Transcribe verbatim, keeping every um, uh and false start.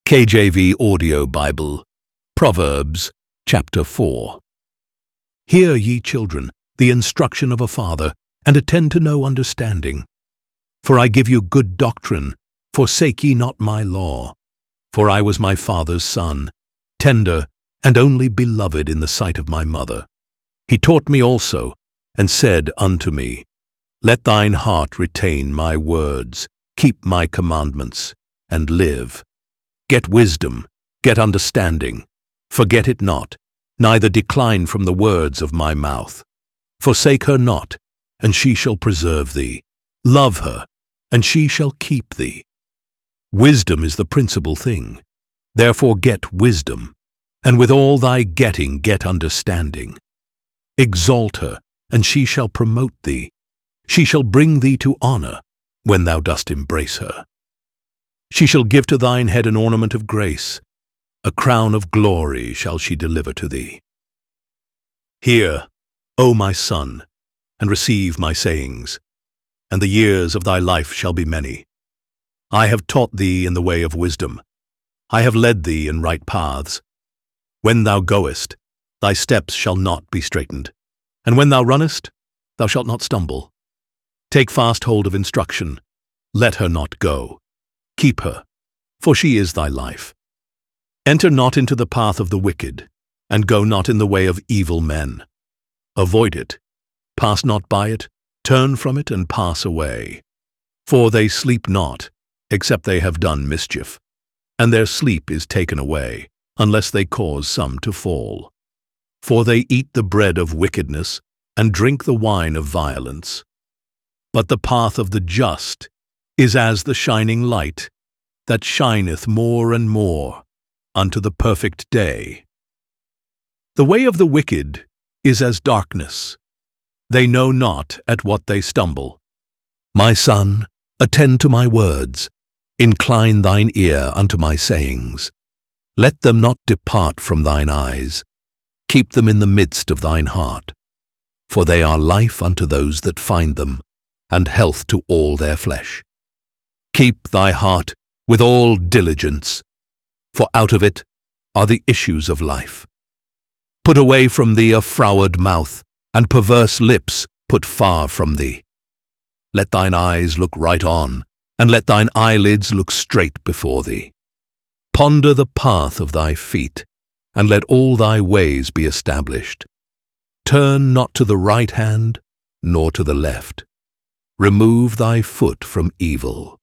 K J V Audio Bible, Proverbs, chapter four. Hear, ye children, the instruction of a father, and attend to know understanding. For I give you good doctrine, forsake ye not my law. For I was my father's son, tender and only beloved in the sight of my mother. He taught me also, and said unto me, Let thine heart retain my words, keep my commandments, and live. Get wisdom, get understanding, forget it not, neither decline from the words of my mouth. Forsake her not, and she shall preserve thee. Love her, and she shall keep thee. Wisdom is the principal thing. Therefore get wisdom, and with all thy getting get understanding. Exalt her, and she shall promote thee. She shall bring thee to honor, when thou dost embrace her. She shall give to thine head an ornament of grace, a crown of glory shall she deliver to thee. Hear, O my son, and receive my sayings, and the years of thy life shall be many. I have taught thee in the way of wisdom. I have led thee in right paths. When thou goest, thy steps shall not be straitened, and when thou runnest, thou shalt not stumble. Take fast hold of instruction, let her not go. Keep her, for she is thy life. Enter not into the path of the wicked, and go not in the way of evil men. Avoid it, pass not by it, turn from it, and pass away. For they sleep not, except they have done mischief, and their sleep is taken away, unless they cause some to fall. For they eat the bread of wickedness, and drink the wine of violence. But the path of the just is as the shining light, that shineth more and more, unto the perfect day. The way of the wicked is as darkness. They know not at what they stumble. My son, attend to my words, incline thine ear unto my sayings. Let them not depart from thine eyes. Keep them in the midst of thine heart. For they are life unto those that find them, and health to all their flesh. Keep thy heart with all diligence, for out of it are the issues of life. Put away from thee a froward mouth, and perverse lips put far from thee. Let thine eyes look right on, and let thine eyelids look straight before thee. Ponder the path of thy feet, and let all thy ways be established. Turn not to the right hand, nor to the left. Remove thy foot from evil.